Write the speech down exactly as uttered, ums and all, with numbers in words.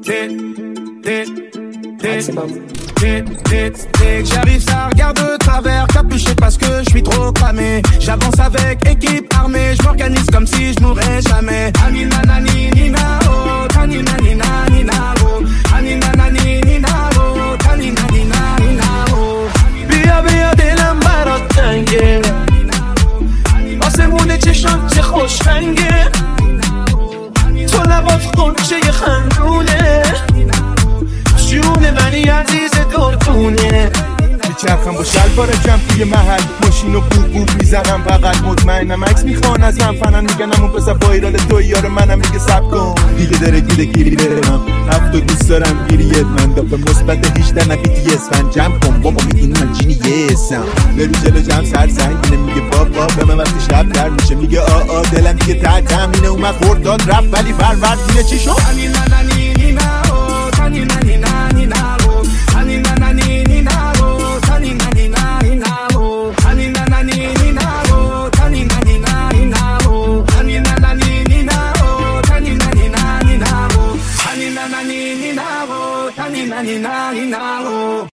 J'arrive, ça regarde de travers, capuché parce que je suis trop cramé. J'avance avec équipe armée, je m'organise comme si je mourrais jamais. Anina nani nina oh, tanina nina nina oh, anina nani nina oh, tanina nina nina oh. بیا بیا دلم برات تنگه، آسمون چشم چه خوش رنگه، تو لبات خونچه خندونه، جون منی عزیز دورتونه. چرخم با شلوارکم توی محل، ماشین و بوب بوب میزنم بغل، مطمئنم عکس میخوان از من فنن، میگن همون پسر وایرال توی یار منم، میگه سب کن دیگه داره گیره گیری برم هفتو دوست دارم گیریت من دافه مثبت هیچده نبیتی اسفن جمع کن بابا میدونی من جینی یسم برو جلو جمع سر زنگینه، میگه بابا به من وقتی شب در میشه، میگه آ آ دلم دیگه تحتم اینه، اومد خورداد رفت ولی فرورد اینه چی شد؟ Nina,